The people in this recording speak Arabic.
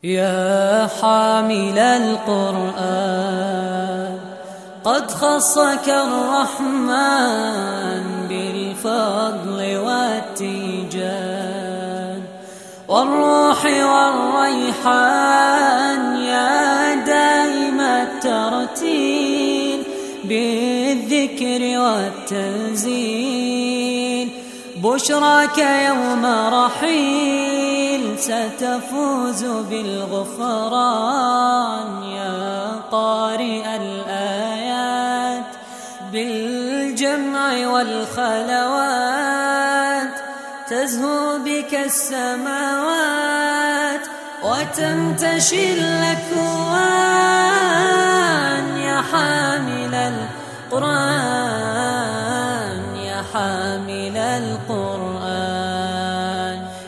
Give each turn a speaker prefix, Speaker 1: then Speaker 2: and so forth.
Speaker 1: يا حامل القرآن، قد خصك الرحمن بالفضل والتيجان والروح والريحان، يا دائم الترتيل بالذكر والتنزيل. بشراك يوم رحيل ستفوز بالغفران، يا قارئ الآيات بالجمع والخلوات. تزهو بك السماوات وتنتشي الأكوان، يا حامل القرآن، يا حامل القرآن.